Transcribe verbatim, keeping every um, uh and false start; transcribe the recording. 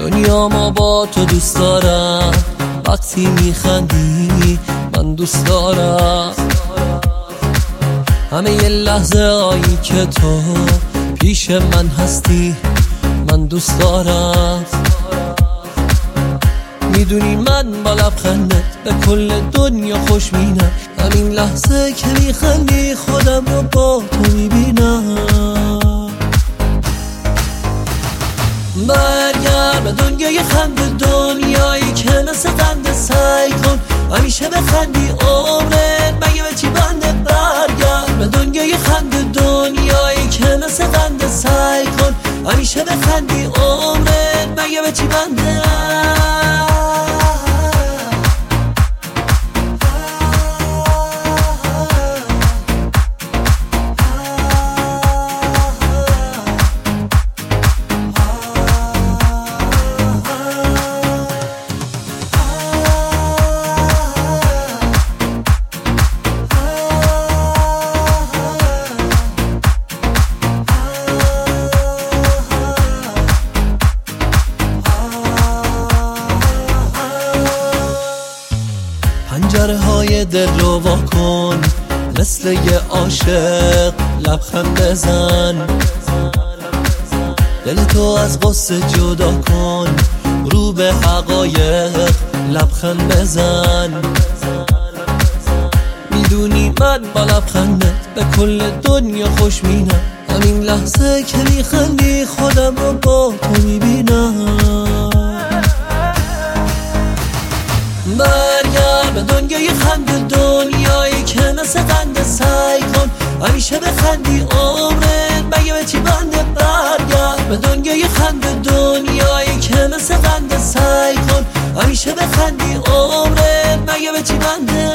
دنیا ما با تو دوست دارم، وقتی میخندی من دوست دارم. همه یه لحظه هایی که تو پیش من هستی من دوست دارم. میدونی من با لبخندت به کل دنیا خوشبینم، همین لحظه که میخندی خودم رو با تو میبینم. برگرد به دنیای خنده، دنیایی که مثل خنده، سعی کن همیشه بخندی عمرت مگه به چی بنده. برگرد به دنیای خنده، دنیایی که مثل خنده، سعی کن همیشه بخندی عمرت مگه به چی بنده. پنجره های دل رو وا کن، مثل یه عاشق لبخند بزن. دل تو از غصه جدا کن، رو به حقایق لبخند بزن. میدونی من با لبخندت به کل دنیا خوشبینم، همین لحظه که میخندی خودم رو با تو میبینم. برگرد به دنیای خنده، دنیایی که مثل خنده، سعی کن همیشه بخندی عمرت مگه به چی بنده. برگرد به دنیای خنده، دنیایی که مثل خنده، سعی کن همیشه بخندی عمرت مگه به چی بنده.